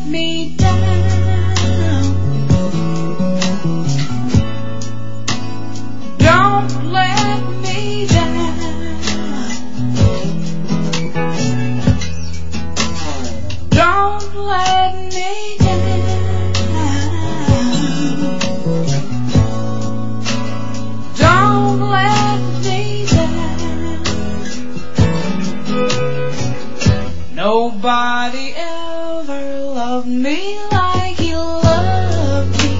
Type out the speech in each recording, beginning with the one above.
me down. Don't let me down. Don't let me down. Don't let me down. Nobody ever loved me like he loved me.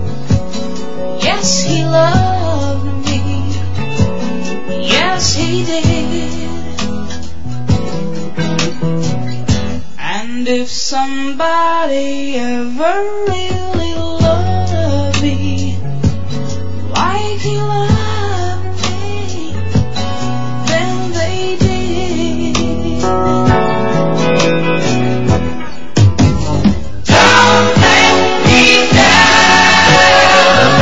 Yes, he loved me. Yes, he did. And if somebody ever really loved me like he loved me, then they did. Don't let me down.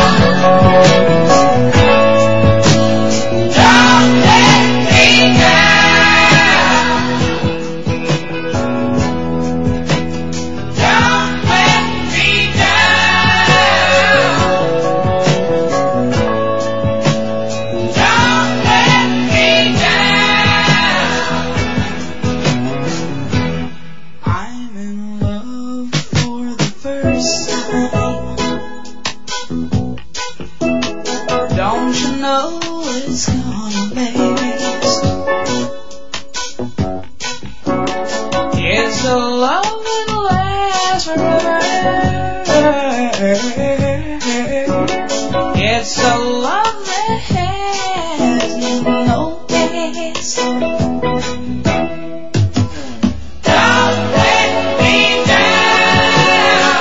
Don't let me down. Don't let me down. Don't let me down. I'm in love for the first time. Don't you know it's gonna last? It's a love that lasts forever. It's a love that has no past. Don't let me down.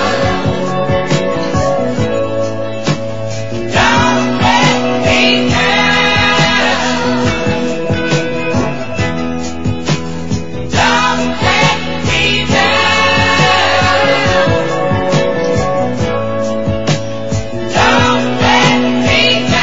Don't let me down. Don't let me down. Don't let me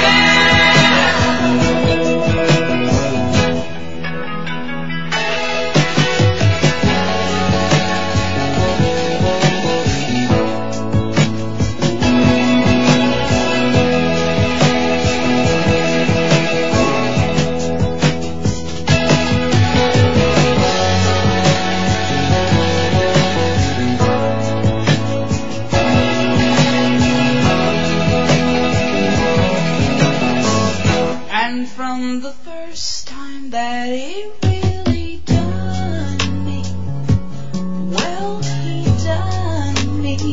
And from the first time that he really done me, well, he done me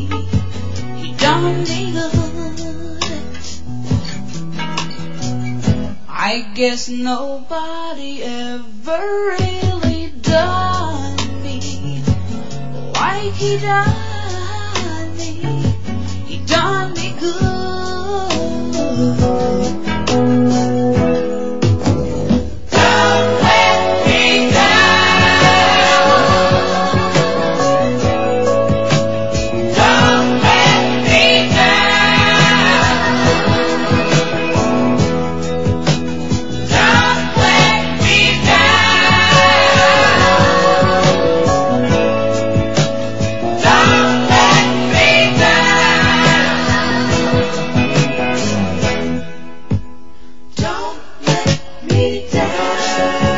good. I guess nobody ever really done me like he done me. He done me good. Don't let me down. Don't let me down. Don't let me down. Don't let me down. Don't let me down.